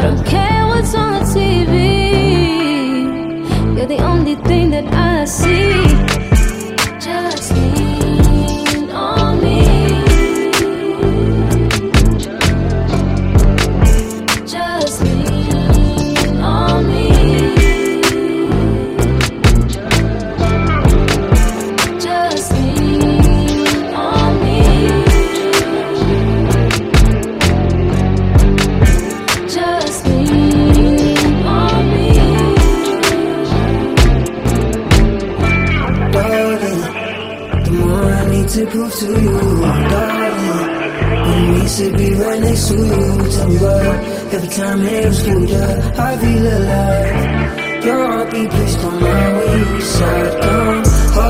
don't care what's on TV. You're the only thing that I see. Just lean on me. Just lean on me. Just lean on me. Just lean on me. Darling, the more I need to prove to you, darling, it needs to be right next to you. Tell me why every time it screwed up, I feel alive. Your heartbeat placed on my wayside. Come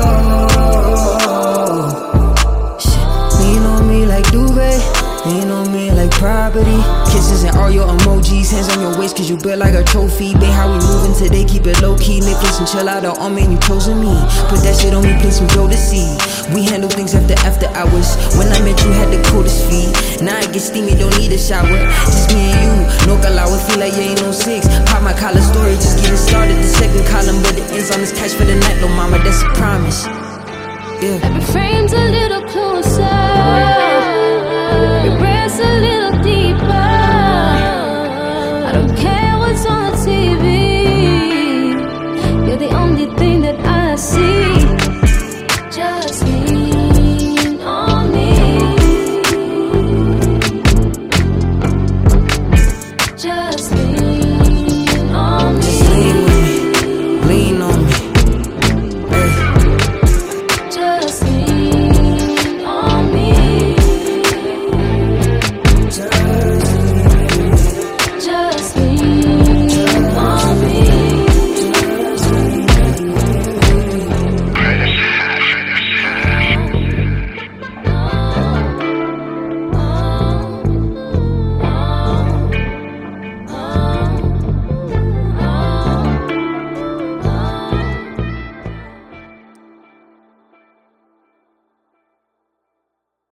home. Lean on me like duvet, lean on me like property. Kisses and all your emojis, hands on your waist cause you built like a trophy. Babe, how we moving today, keep it low-key. Netflix and chill out all man, you chosen me. Put that shit on me, play some Joe to see. We handle things after hours. When I met you, had the coldest feet. Now I get steamy, don't need a shower. Just me and you, no calawa, feel like you ain't no 6. Pop my collar story, just getting started. The second column, but it ends on this cash for the night, no mama, that's a promise. Yeah. Every frame's a little closer.